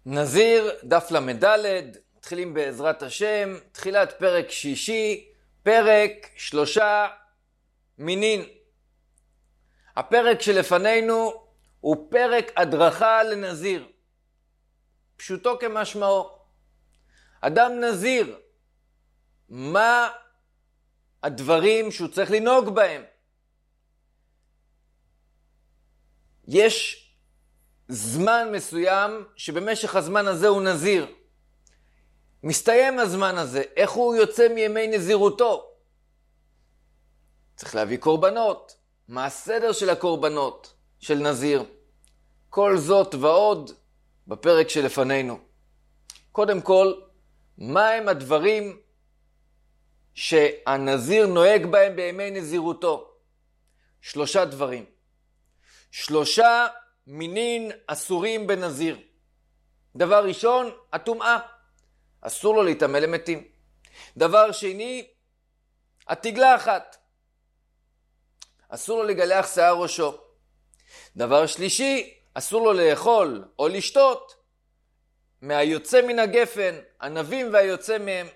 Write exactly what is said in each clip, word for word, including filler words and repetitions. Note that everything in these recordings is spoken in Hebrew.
נזיר, דף למדלת, מתחילים בעזרת השם, תחילת פרק שישי, פרק שלושה מינין. הפרק שלפנינו הוא פרק הדרכה לנזיר. פשוטו כמשמעו. אדם נזיר, מה הדברים שהוא צריך לנהוג בהם? יש זמן מסוים שבמשך הזמן הזה הוא נזיר. מסתיים הזמן הזה, איך הוא יוצא מימי נזירותו? צריך להביא קורבנות. מה הסדר של הקורבנות של נזיר? כל זאת ועוד בפרק שלפנינו. קודם כל, מה הם הדברים שהנזיר נוהג בהם בימי נזירותו? שלושה דברים. שלושה מינין אסורים בנזיר. דבר ראשון, הטומאה. אסור לו להתאמן למתים. דבר שני, התגלחת. אסור לו לגלח שיער ראשו. דבר שלישי, אסור לו לאכול או לשתות מהיוצא מן הגפן, ענבים והיוצא מהם.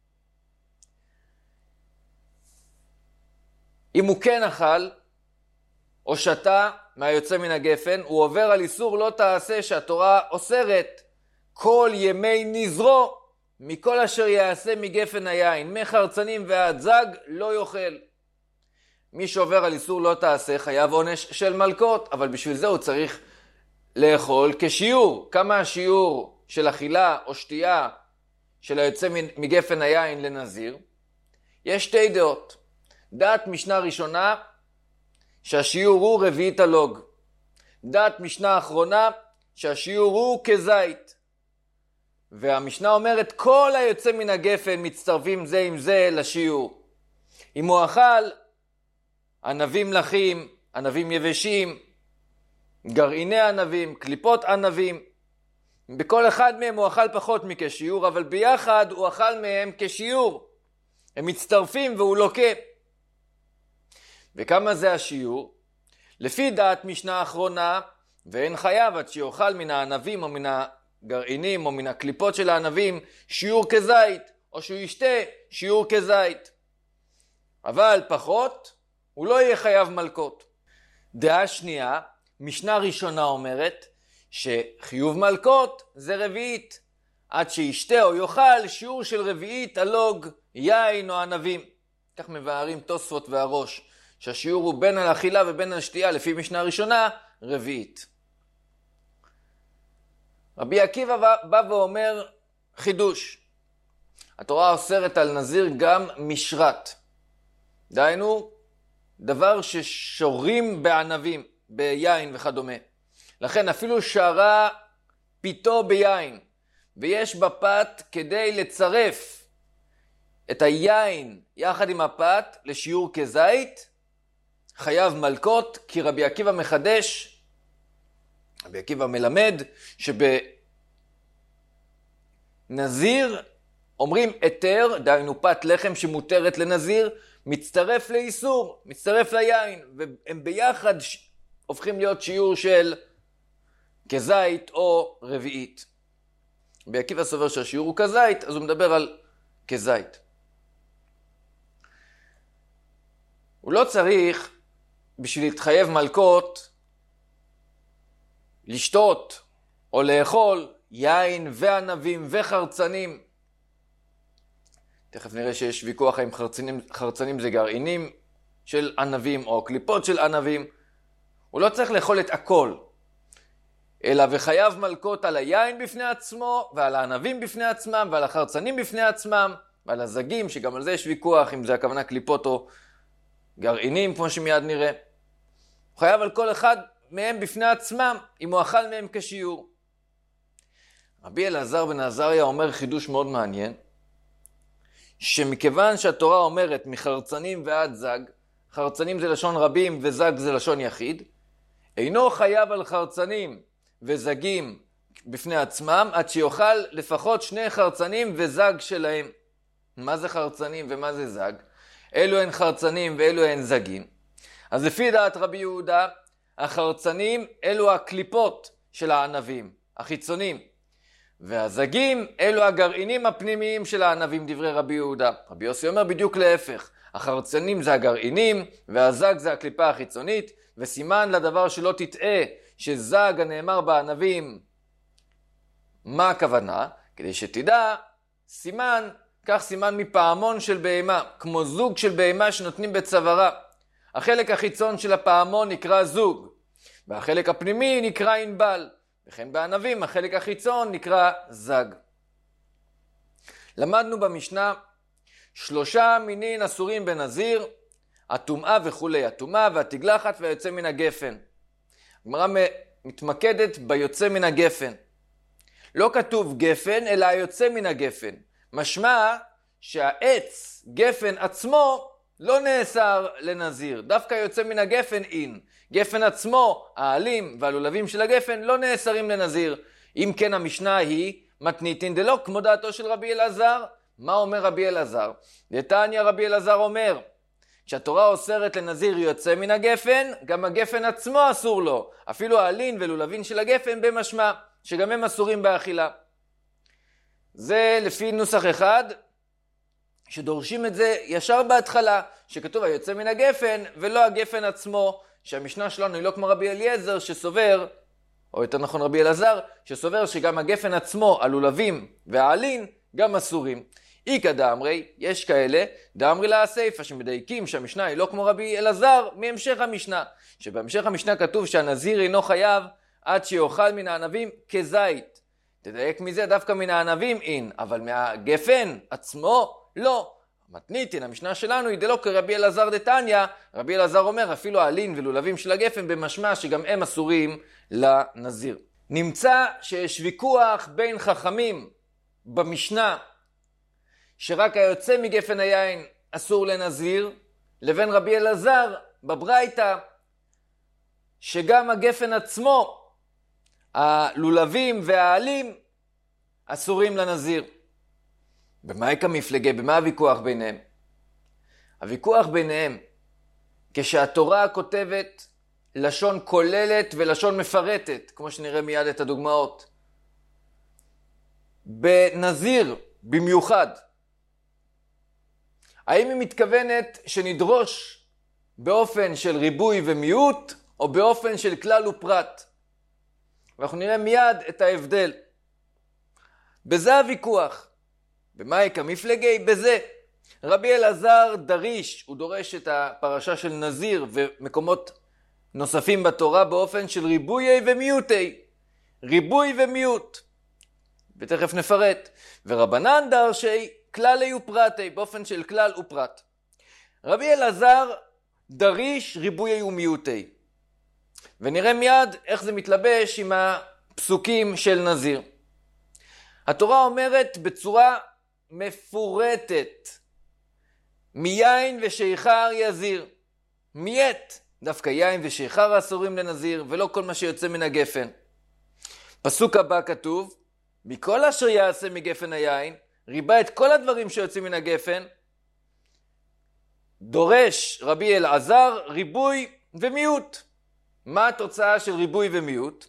אם הוא כן אכל או שתה מהיוצא מן הגפן, הוא עובר על איסור לא תעשה שהתורה אוסרת כל ימי נזרו מכל אשר יעשה מגפן היין, מחרצנים ועד זג לא יאכל. מי שעובר על איסור לא תעשה חייב עונש של מלקות, אבל בשביל זה הוא צריך לאכול כשיעור. כמה השיעור של אכילה או שתייה של היוצא מגפן היין לנזיר? יש שתי דעות. דעת משנה ראשונה, שהשיעור הוא רביעית הלוג. דעת משנה אחרונה, שהשיעור הוא כזית. והמשנה אומרת, כל היוצא מן הגפן מצטרפים זה עם זה לשיעור. אם הוא אכל ענבים לחים, ענבים יבשים, גרעיני ענבים, קליפות ענבים, בכל אחד מהם הוא אכל פחות מכשיעור, אבל ביחד הוא אכל מהם כשיעור. הם מצטרפים והוא לוקה. וכמה זה השיעור? לפי דעת משנה האחרונה, ואין חייב עד שיאכל מן הענבים או מן הגרעינים או מן הקליפות של הענבים שיעור כזית, או שהוא ישתה שיעור כזית. אבל פחות, הוא לא יהיה חייב מלקות. דעה שנייה, משנה ראשונה אומרת שחיוב מלקות זה רביעית, עד שישתה או יאכל שיעור של רביעית הלוג, יין או ענבים. כך מבארים תוספות והראש, שהשיעור הוא בין על אכילה ובין על שתייה, לפי משנה ראשונה, רביעית. רבי עקיבא בא ואומר חידוש. התורה אוסרת על נזיר גם משרת. דהיינו, דבר ששורים בענבים, ביין וכדומה. לכן אפילו שרה פיתו ביין, ויש בפת כדי לצרף את היין יחד עם הפת לשיעור כזית, חייב מלקות, כי רבי עקיבא מחדש, רבי עקיבא מלמד, שבנזיר אומרים היתר, דהיינו פת לחם שמותרת לנזיר, מצטרף לאיסור, מצטרף ליין, והם ביחד הופכים להיות שיעור של כזית או רביעית. רבי עקיבא סובר שהשיעור הוא כזית, אז הוא מדבר על כזית. הוא לא צריך, בשביל להתחייב מלקות, לשתות או לאכול יין וענבים וחרצנים. תכף נראה שיש ויכוח האם חרצנים, חרצנים זה גרעינים של ענבים או קליפות של ענבים. הוא לא צריך לאכול את הכל, אלא וחייב מלקות על היין בפני עצמו, ועל הענבים בפני עצמם, ועל החרצנים בפני עצמם, ועל הזגים, שגם על זה יש ויכוח, אם זה הכוונה קליפות או גרעינים, כמו שמיד נראה. הוא חייב על כל אחד מהם בפני עצמם, אם הוא אכל מהם כשיעור. רבי אלעזר בן עזריה אומר חידוש מאוד מעניין, שמכיוון שהתורה אומרת מחרצנים ועד זג, חרצנים זה לשון רבים וזג זה לשון יחיד, אינו חייב על חרצנים וזגים בפני עצמם, עד שיוכל לפחות שני חרצנים וזג שלהם. מה זה חרצנים ומה זה זג? אלו הן חרצנים ואלו הן זגים. אז לפי דעת רבי יהודה, החרצנים אלו הקליפות של הענבים, החיצונים. והזגים אלו הגרעינים הפנימיים של הענבים, דברי רבי יהודה. רבי יוסי אומר בדיוק להפך, החרצנים זה הגרעינים והזג זה הקליפה החיצונית, וסימן לדבר שלא תטעה שזג הנאמר בענבים, מה הכוונה? כדי שתדע, סימן, כך סימן מפעמון של בהמה, כמו זוג של בהמה שנותנים בצווארה. החלק החיצון של הפעמון נקרא זוג, והחלק הפנימי נקרא ענבל, וכן בענבים החלק החיצון נקרא זג. למדנו במשנה שלושה מינין אסורים בנזיר, הטומאה וכולי, הטומאה והתגלחת והיוצא מן הגפן. הגמרא מתמקדת ביוצא מן הגפן. לא כתוב גפן, אלא היוצא מן הגפן. משמע שהעץ, גפן עצמו, לא נאסר לנזיר. דווקא יוצא מן הגפן אין. גפן עצמו, העלים והלולבים של הגפן, לא נאסרים לנזיר. אם כן המשנה היא, מתניתין דלא, כמו דעתו של רבי אלעזר. מה אומר רבי אלעזר? דתניא רבי אלעזר אומר, כשהתורה אוסרת לנזיר יוצא מן הגפן, גם הגפן עצמו אסור לו. אפילו העלין ולולבין של הגפן במשמע, שגם הם אסורים באכילה. זה לפי נוסח אחד, שדורשים את זה ישר בהתחלה, שכתוב היוצא מן הגפן, ולא הגפן עצמו, שהמשנה שלנו היא לא כמו רבי אליעזר שסובר, או יותר נכון רבי אלעזר, שסובר שגם הגפן עצמו, הלולבים והעלין, גם אסורים. איקא דאמרי, יש כאלה, דאמרי לה הסייפה, שמדייקים שהמשנה היא לא כמו רבי אלעזר, מהמשך המשנה. שבהמשך המשנה כתוב שהנזיר אינו חייב עד שיאכל מן הענבים כזית. תדייק מזה, דווקא מן הענבים אין, אבל מהגפן עצמו לא. מתניתין, המשנה שלנו היא דלא כרבי אלעזר דתניא, רבי אלעזר אומר אפילו העלין ולולבים של הגפן במשמע שגם הם אסורים לנזיר. נמצא שיש ויכוח בין חכמים במשנה, שרק היוצא מגפן היין אסור לנזיר, לבין רבי אלעזר בברייתא, שגם הגפן עצמו, הלולבים והעלים, אסורים לנזיר. במה יקה מפלגה? במה הוויכוח ביניהם? הוויכוח ביניהם, כשהתורה כותבת לשון כוללת ולשון מפרטת, כמו שנראה מיד את הדוגמאות. בנזיר במיוחד, האם היא מתכוונת שנדרוש באופן של ריבוי ומיעוט, או באופן של כלל ופרט? ואנחנו נראה מיד את ההבדל. בזה הוויכוח. במה יקה מפלגי? בזה. רבי אלעזר דריש, הוא דורש את הפרשה של נזיר ומקומות נוספים בתורה באופן של ריבוי ומיעוטי. ריבוי ומיעוט. ותכף נפרט. ורבנן דרשי כללי ופרטי, באופן של כלל ופרט. רבי אלעזר דריש ריבוי ומיעוטי. ונראה מיד איך זה מתלבש עם הפסוקים של נזיר. התורה אומרת בצורה מפורטת, מיין ושיכר יזיר. מיית, דווקא יין ושיכר אסורים לנזיר, ולא כל מה שיוצא מן הגפן. פסוק הבא כתוב, מכל אשר יעשה מגפן היין, ריבה את כל הדברים שיוצאים מן הגפן, דורש רבי אלעזר ריבוי ומיעוט. מה התוצאה של ריבוי ומיעוט?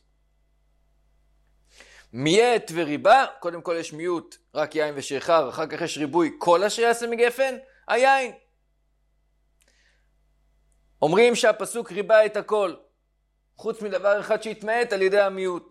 מיית וריבה, קודם כל יש מיעוט, רק יין ושיכר, אחר כך יש ריבוי, כל אשר יעשה מגפן, היין. אומרים שהפסוק ריבה את הכל, חוץ מדבר אחד שהתמעט על ידי המיעוט.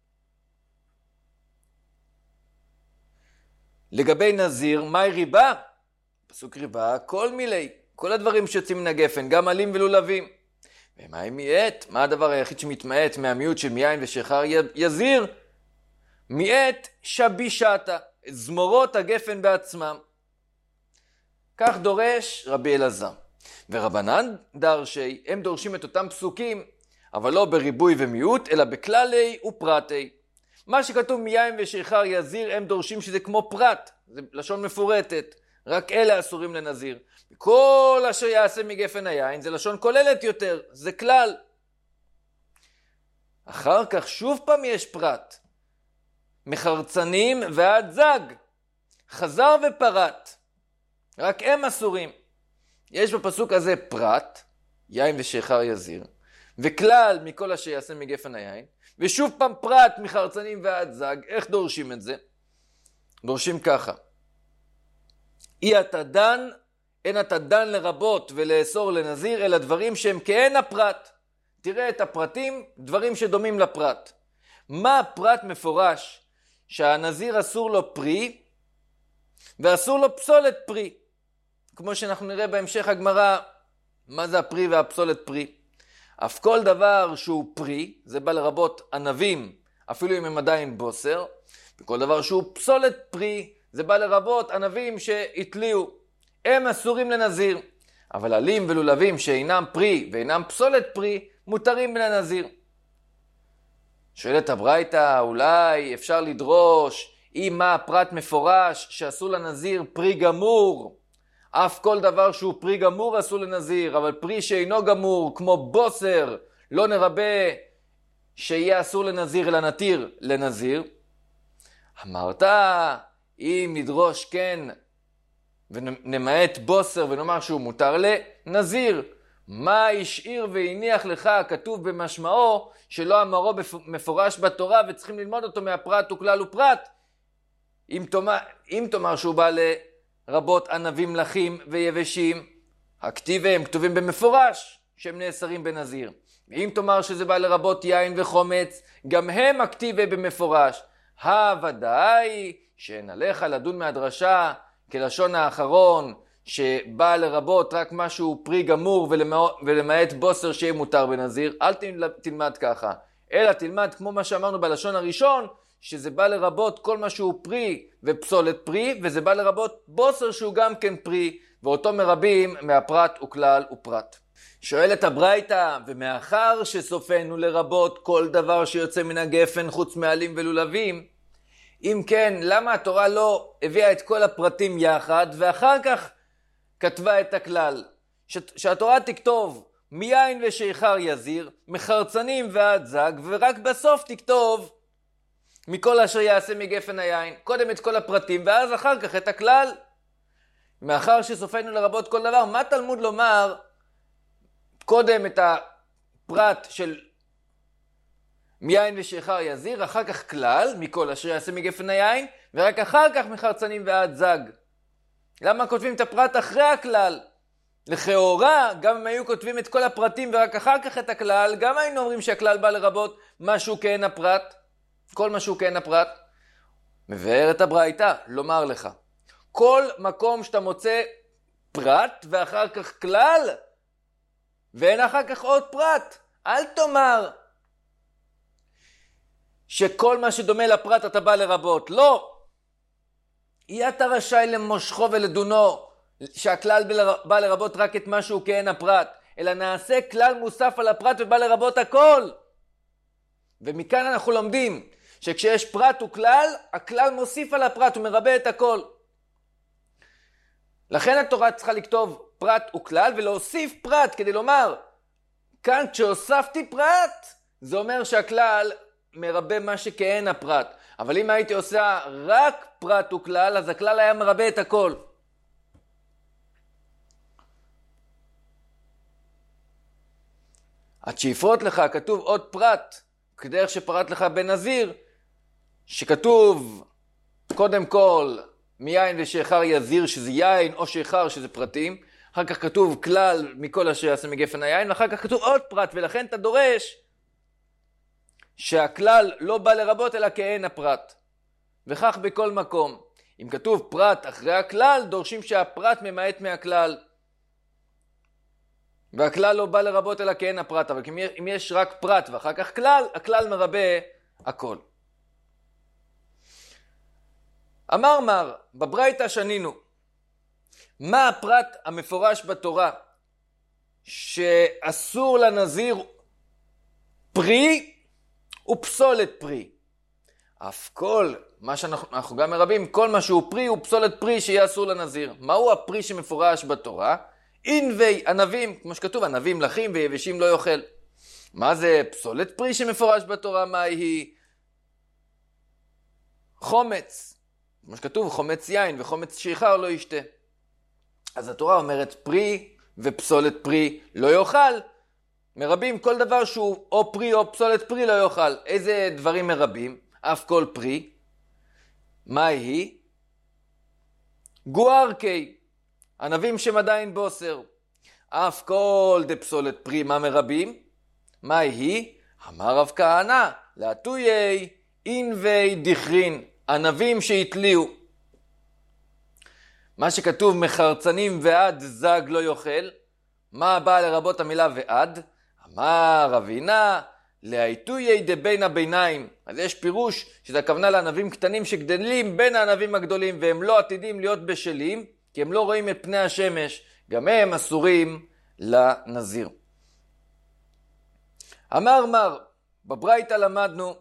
לגבי נזיר, מהי ריבה? פסוק ריבה, כל מילי, כל הדברים שיוצאים מן הגפן, גם עלים ולולבים. ומהי מיעט? מה הדבר היחיד שמתמעט מהמיעוט של מיין ושיכר יזיר? מיעט שבישתה, זמורות הגפן בעצמם. כך דורש רבי אלעזר. ורבנן דרשי, הם דורשים את אותם פסוקים, אבל לא בריבוי ומיעוט, אלא בכללי ופרטי. מה שכתוב מיין ושיכר יזיר, הם דורשים שזה כמו פרט, זה לשון מפורטת, רק אלה אסורים לנזיר. כל אשר יעשה מגפן היין, זה לשון כוללת יותר, זה כלל. אחר כך שוב פעם יש פרט, מחרצנים ועד זג, חזר ופרט, רק הם אסורים. יש בפסוק הזה פרט, יין ושיכר יזיר, וכלל מכל אשר יעשה מגפן היין, ושוב פעם פרט מחרצנים ועד זג. איך דורשים את זה? דורשים ככה. אי אתה דן, אין אתה דן לרבות ולאסור לנזיר, אלא דברים שהם כאין הפרט. תראה את הפרטים, דברים שדומים לפרט. מה הפרט מפורש? שהנזיר אסור לו פרי, ואסור לו פסולת פרי. כמו שאנחנו נראה בהמשך הגמרא, מה זה הפרי והפסולת פרי. אף כל דבר שהוא פרי, זה בא לרבות ענבים, אפילו אם הם עדיין בוסר, וכל דבר שהוא פסולת פרי, זה בא לרבות ענבים שהתליעו. הם אסורים לנזיר, אבל עלים ולולבים שאינם פרי ואינם פסולת פרי, מותרים לנזיר. שואלת הברייתא, אולי אפשר לדרוש, אם מה הפרט מפורש שאסור לנזיר פרי גמור, אף כל דבר שהוא פרי גמור אסור לנזיר, אבל פרי שאינו גמור, כמו בוסר, לא נרבה שיהיה אסור לנזיר, אלא נתיר לנזיר. אמרת, אם נדרוש כן, ונמעט בוסר ונאמר שהוא מותר לנזיר, מה השאיר והניח לך כתוב במשמעו, שלא אמרו מפורש בתורה, וצריכים ללמוד אותו מהפרט וכלל ופרט. אם תאמר, אם תאמר שהוא בא לרבות ענבים לחים ויבשים, הכתיב הם כתובים במפורש שהם נאסרים בנזיר. ואם תאמר שזה בא לרבות יין וחומץ, גם הם הכתיב במפורש. הוודאי שאין עליך לדון מהדרשה כלשון האחרון, שבא לרבות רק משהו פרי גמור ולמעט בוסר שיהיה מותר בנזיר. אל תלמד ככה, אלא תלמד כמו מה שאמרנו בלשון הראשון, שזה בא לרבות כל מה שהוא פרי ופסולת פרי, וזה בא לרבות בוסר שהוא גם כן פרי, ואותו מרבים מהפרט וכלל ופרט. שואלת הברייתא, ומאחר שסופנו לרבות כל דבר שיוצא מן הגפן חוץ מעלים ולולבים, אם כן, למה התורה לא הביאה את כל הפרטים יחד, ואחר כך כתבה את הכלל? ש... שהתורה תכתוב מיין ושיכר יזיר, מחרצנים ועד זג, ורק בסוף תכתוב מכל אשר יעשה מגפן היין. קודם את כל הפרטים, ואז אחר כך את הכלל. מאחר שסופנו לרבות כל דבר, מה תלמוד לומר קודם את הפרט של מיין ושיכר יזיר, אחר כך כלל, מכל אשר יעשה מגפן היין, ורק אחר כך מחרצנים ועד זג? למה כותבים את הפרט אחרי הכלל? לכאורה, גם אם היו כותבים את כל הפרטים ורק אחר כך את הכלל, גם היינו אומרים שהכלל בא לרבות משהו כאין הפרט, כל משהו כאין הפרט. מבאר את הברייתא, לומר לך, כל מקום שאתה מוצא פרט ואחר כך כלל, ואין אחר כך עוד פרט, אל תאמר שכל מה שדומה לפרט אתה בא לרבות. לא. יהיה אתה רשאי למושכו ולדונו, שהכלל בא לרבות רק את משהו כאין הפרט, אלא נעשה כלל מוסף על הפרט ובא לרבות הכל. ומכאן אנחנו לומדים שכשיש פרט וכלל, הכלל מוסיף על הפרט ומרבה את הכל. לכן התורה צריכה לכתוב פרט וכלל ולהוסיף פרט, כדי לומר, כאן כשהוספתי פרט, זה אומר שהכלל מרבה מה שכאין הפרט. אבל אם הייתי עושה רק פרט וכלל, אז הכלל היה מרבה את הכל. עד שיפרוט לך כתוב עוד פרט, כדרך שפרט לך בנזיר, שכתוב קודם כל מיין ושיכר יזיר, שזה יין, או שיכר שזה פרטים, אחר כך כתוב כלל מכל אשר יעשה מגפן היין, ואחר כך כתוב עוד פרט, ולכן אתה דורש שהכלל לא בא לרבות אלא כאין הפרט. וכך בכל מקום. אם כתוב פרט אחרי הכלל, דורשים שהפרט ממעט מהכלל. והכלל לא בא לרבות אלא כאין הפרט. אבל אם יש רק פרט ואחר כך כלל, הכלל מרבה הכל. אמר מר, בברייתא שנינו, מה הפרט המפורש בתורה שאסור לנזיר פרי ופסולת פרי? אף כל מה שאנחנו גם מרבים, כל מה שהוא פרי ופסולת פרי שיהיה אסור לנזיר. מהו הפרי שמפורש בתורה? ענבי, ענבים, כמו שכתוב, ענבים לחים ויבשים לא יאכל. מה זה פסולת פרי שמפורש בתורה? מה היא? חומץ, כמו שכתוב, חומץ יין וחומץ שיכר לא ישתה. אז התורה אומרת פרי ופסולת פרי לא יאכל, מרבים כל דבר שהוא או פרי או פסולת פרי לא יאכל. איזה דברים מרבים? אף כל פרי. מה היא? גוארקי, ענבים שהם עדיין בוסר. אף כל דפסולת פרי, מה מרבים? מה היא? אמר רב כהנא, להטויי אינווי דכרין, ענבים שהתליעו. מה שכתוב מחרצנים ועד זג לא יאכל, מה בא לרבות המילה ועד? אמר רבינה, להטויי דבין הביניים. אז יש פירוש שזה הכוונה לענבים קטנים שגדלים בין הענבים הגדולים, והם לא עתידים להיות בשלים, כי הם לא רואים את פני השמש, גם הם אסורים לנזיר. אמר מר, בברייתא למדנו,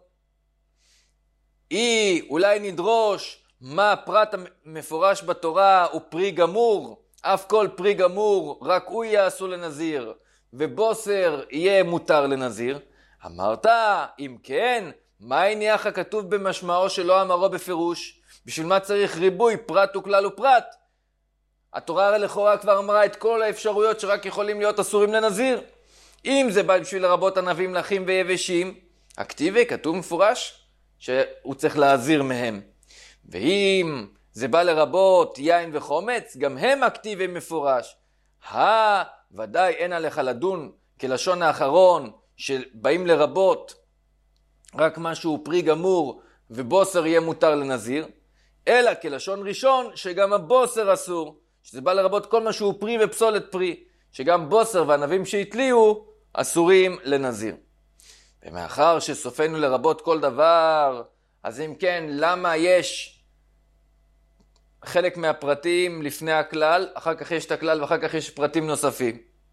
אי אולי נדרוש מה הפרט המפורש בתורה הוא פרי גמור, אף כל פרי גמור רק הוא יהיה אסור לנזיר, ובוסר יהיה מותר לנזיר. אמרת, אם כן, מה הניח הכתוב במשמעו שלא אמרו בפירוש? בשביל מה צריך ריבוי פרט וכלל ופרט? התורה הרי לכאורה כבר אמרה את כל האפשרויות שרק יכולים להיות אסורים לנזיר. אם זה בא בשביל לרבות ענבים לחים ויבשים, הכתיבי כתוב מפורש שהוא צריך להזיר מהם. ואם זה בא לרבות יין וחומץ, גם הם הכתיבי מפורש. הא, ודאי אין עליך לדון כלשון האחרון שבאים לרבות רק משהו פרי גמור ובוסר יהיה מותר לנזיר, אלא כלשון ראשון שגם הבוסר אסור, שזה בא לרבות כל משהו פרי ופסולת פרי, שגם בוסר וענבים שהתליעו אסורים לנזיר. ומאחר שסופנו לרבות כל דבר, אז אם כן, למה יש חלק מהפרטים לפני הכלל, אחר כך יש את הכלל ואחר כך יש פרטים נוספים?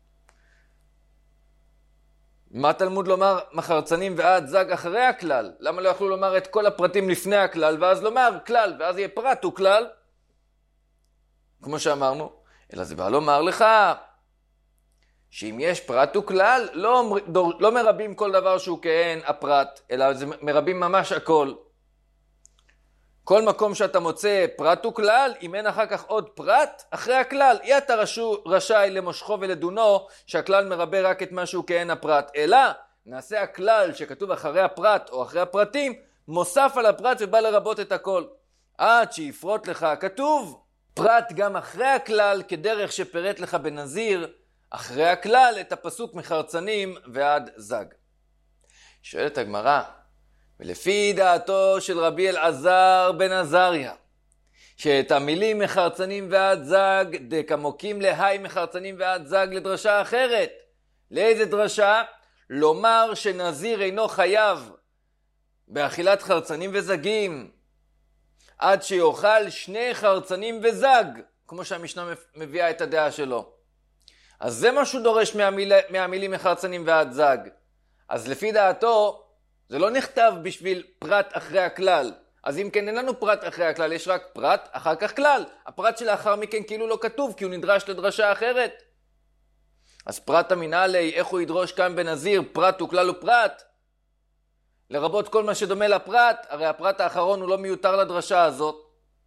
מה תלמוד לומר מחרצנים ועד זג אחרי הכלל? למה לא יכלו לומר את כל הפרטים לפני הכלל ואז לומר כלל, ואז יהיה פרט וכלל? כמו שאמרנו, אלא זה בא לומר לך שאם יש פרט וכלל, לא, לא מרבים כל דבר שהוא כהן הפרט, אלא זה מרבים ממש הכל. כל מקום שאתה מוצא פרט וכלל, אם אין אחר כך עוד פרט, אחרי הכלל, אי אתה רשאי למושכו ולדונו, שהכלל מרבה רק את משהו כהן הפרט. אלא, נעשה הכלל שכתוב אחרי הפרט או אחרי הפרטים, מוסף על הפרט ובא לרבות את הכל. עד שיפרוט לך הכתוב, פרט גם אחרי הכלל, כדרך שפרט לך בנזיר, אחרי הכלל את הפסוק מחרצנים ועד זג. שואלת הגמרא, ולפי דעתו של רבי אלעזר בן עזריה, שאת המילים מחרצנים ועד זג דקמוקים להי מחרצנים ועד זג לדרשה אחרת. לאיזה דרשה? לומר שנזיר אינו חייב באכילת חרצנים וזגים עד שיאכל שני חרצנים וזג, כמו שהמשנה מביאה את הדעה שלו. אז זה מה שהוא דורש מהמיל... מהמילים מחרצנים ועד זג. אז לפי דעתו זה לא נכתב בשביל פרט אחרי הכלל. אז אם כן אין לנו פרט אחרי הכלל, יש רק פרט אחר כך כלל. הפרט שלאחר מכן כאילו לא כתוב, כי הוא נדרש לדרשה אחרת. אז פרט המנהלי, איך הוא ידרוש כאן בנזיר פרט וכלל ופרט? לרבות כל מה שדומה לפרט, הרי הפרט האחרון הוא לא מיותר לדרשה הזאת.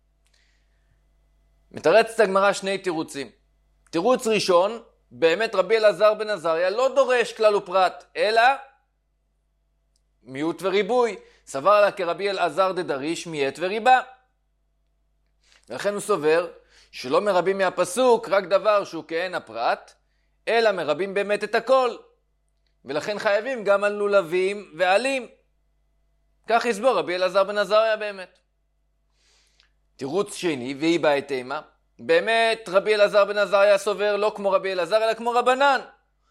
מתרצת הגמרא שני תירוצים. תירוץ ראשון, באמת רבי אלעזר בן עזריה לא דורש כלל ופרט, אלא מיעוט וריבוי. סבר לה כרבי אלעזר דדריש מיעט וריבה. ולכן הוא סובר שלא מרבים מהפסוק רק דבר שהוא כהן הפרט, אלא מרבים באמת את הכל. ולכן חייבים גם על לולבים ועלים. כך יסבור רבי אלעזר בן עזריה באמת. תירוץ שני, והיא באה תימה, באמת רבי אלעזר בן עזריה סובר לא כמו רבי אלעזר אלא כמו רבנן,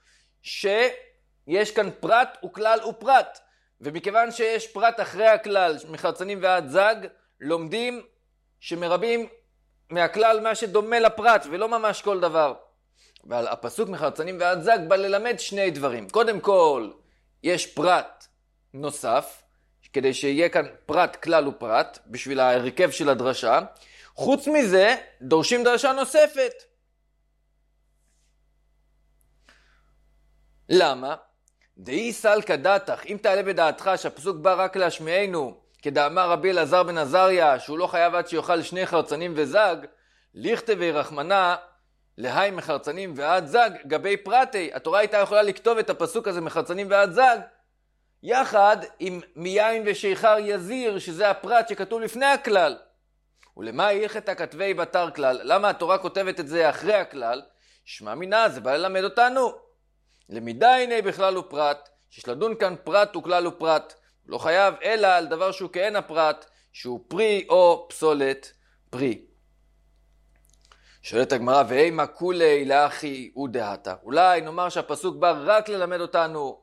שיש כאן פרט וכלל ופרט, ומכיוון שיש פרט אחרי הכלל מחרצנים ועד זג, לומדים שמרבים מהכלל מה שדומה לפרט ולא ממש כל דבר. ועל הפסוק מחרצנים ועד זג בא ללמד שני דברים. קודם כל יש פרט נוסף כדי שיהיה כאן פרט כלל ופרט בשביל ההרכב של הדרשה. חוץ מזה דורשים דרשה נוספת. למה? דאי סלקא דעתך, אם תעלה בדעתך שהפסוק בא רק להשמיענו כדאמר רבי אלעזר בן עזריה שהוא לא חייב עד שיאכל שני חרצנים וזג, לכתבי רחמנה להי מחרצנים ועד זג גבי פרטי. התורה הייתה יכולה לכתוב את הפסוק הזה מחרצנים ועד זג יחד עם מיין ושיכר יזיר, שזה הפרט שכתוב לפני הכלל. ולמה הלכת כתבי בתר כלל? למה התורה כותבת את זה אחרי הכלל? שמע מינה, זה בא ללמד אותנו. למידה הנה בכלל הוא פרט, שיש לדון כאן פרט וכלל הוא פרט. לא חייב אלא על דבר שהוא כאין הפרט, שהוא פרי או פסולת פרי. שואלת הגמרא, ואימה כולי לאחי ודהתה. אולי נאמר שהפסוק בא רק ללמד אותנו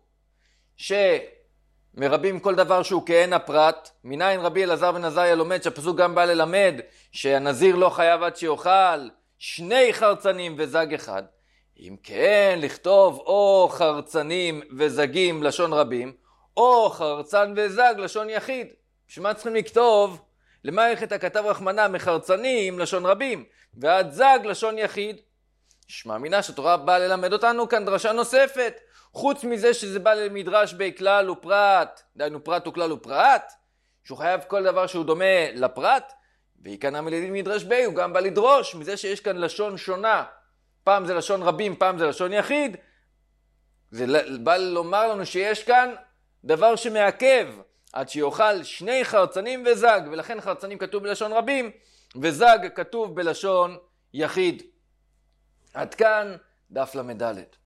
שמרבים כל דבר שהוא כאין הפרט. מניין רבי אלעזר בן עזריה לומד שהפסוק גם בא ללמד שהנזיר לא חייב עד שיאכל שני חרצנים וזג אחד. אם כן, לכתוב או חרצנים וזגים לשון רבים, או חרצן וזג לשון יחיד. שמה צריכים לכתוב? למה הלכת הכתב רחמנא מחרצנים לשון רבים ועד זג לשון יחיד? שמע מינה שהתורה באה ללמד אותנו כאן דרשה נוספת. חוץ מזה שזה בא למדרש בי כלל ופרט, דהיינו פרט וכלל ופרט, שהוא חייב כל דבר שהוא דומה לפרט, ויקנה מלידין מדרש בי, הוא גם בא לדרוש מזה שיש כאן לשון שונה. פעם זה לשון רבים, פעם זה לשון יחיד. זה בא לומר לנו שיש כאן דבר שמעכב עד שיאכל שני חרצנים וזג, ולכן חרצנים כתוב בלשון רבים, וזג כתוב בלשון יחיד. עד כאן דף למדלת.